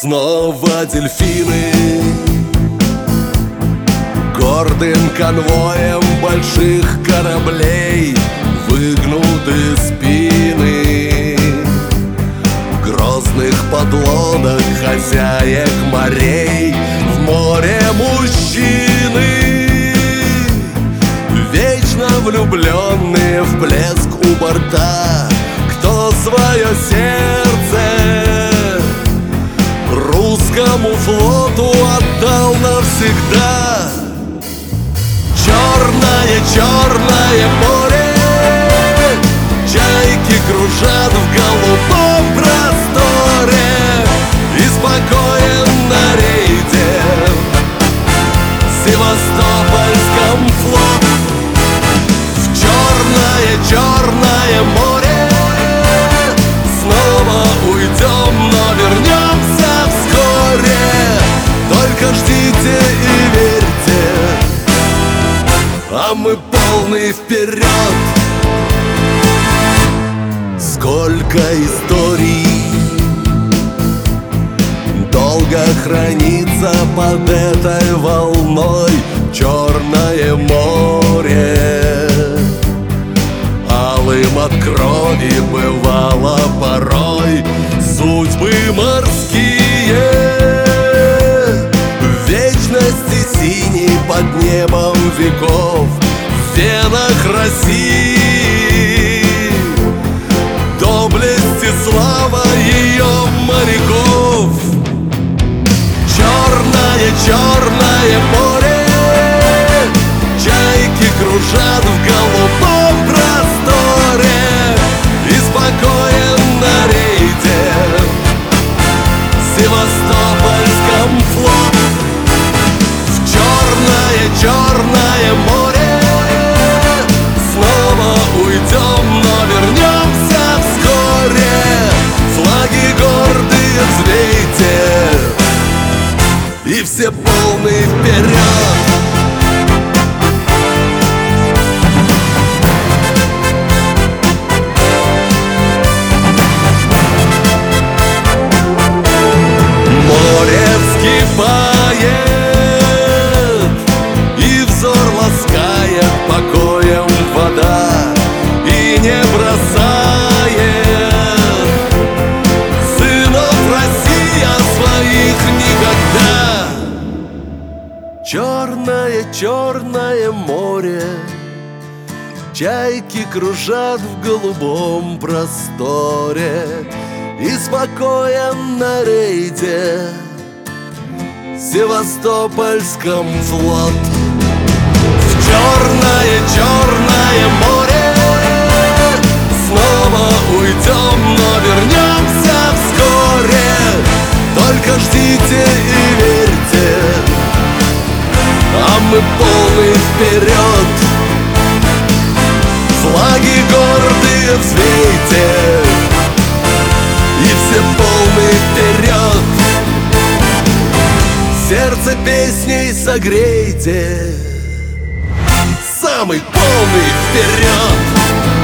Снова дельфины гордым конвоем больших кораблей, выгнуты спины грозных подлодок хозяек морей. В море мужчины, вечно влюбленные в блеск у борта, кто свое сердце русскому флоту отдал навсегда. Черное, черное море, чайки кружат в голубом просторе, и спокоен на рейде Севастопольском флот. В черное, черное море снова уйдем, но вернемся вскоре. Только ждите и верьте, а мы полный вперед. Сколько историй долго хранится под этой волной. Черное море алым от крови бывало порой. Судьбы морские в вечности синей под небом веков, в венах России доблесть и слава ее моряков. Черное, черное море, чайки кружат в голубом просторе, и спокоен на рейде Севастопольском флот. В черное, черное море снова уйдем, но вернемся вскоре. Флаги гордые взвейте, и все полные вперед. Море вскипает, и взор ласкает покоем вода, и не бросает сынов Россия своих никогда. Черное, черное море, чайки кружат в голубом просторе, и спокоен на рейде Севастопольском флот. В черное, черное море снова уйдем, но вернемся вскоре. Только ждите и верьте, а мы полный вперед. Флаги гордые взвейте, и все полный вперед. Сердце песней согрейте, самый полный вперед.